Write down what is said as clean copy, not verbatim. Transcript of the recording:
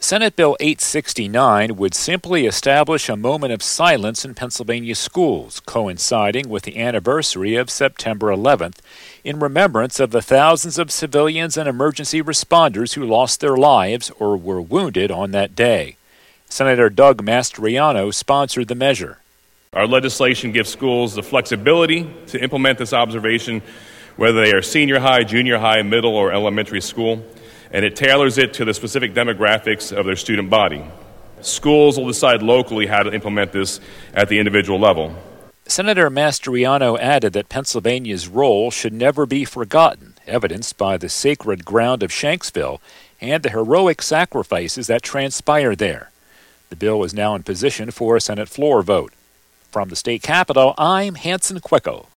Senate Bill 869 would simply establish a moment of silence in Pennsylvania schools, coinciding with the anniversary of September 11th, in remembrance of the thousands of civilians and emergency responders who lost their lives or were wounded on that day. Senator Doug Mastriano sponsored the measure. Our legislation gives schools the flexibility to implement this observation, whether they are senior high, junior high, middle, or elementary school, and it tailors it to the specific demographics of their student body. Schools will decide locally how to implement this at the individual level. Senator Mastriano added that Pennsylvania's role should never be forgotten, evidenced by the sacred ground of Shanksville and the heroic sacrifices that transpired there. The bill is now in position for a Senate floor vote. From the state capitol, I'm Hanson Quicko.